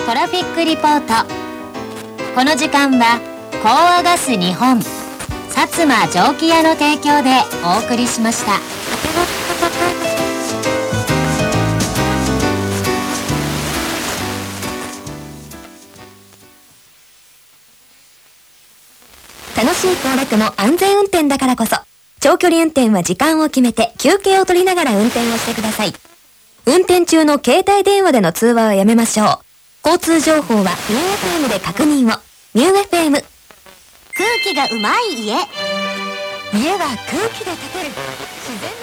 トラフィックリポート。この時間は高和ガス日本薩摩蒸気屋の提供でお送りしました。 楽しい行楽も安全運転だからこそ、長距離運転は時間を決めて休憩を取りながら運転をしてください。運転中の携帯電話での通話はやめましょう。交通情報は NewFM で確認を。NewFM。 空気がうまい家。 家は空気で建てる。自然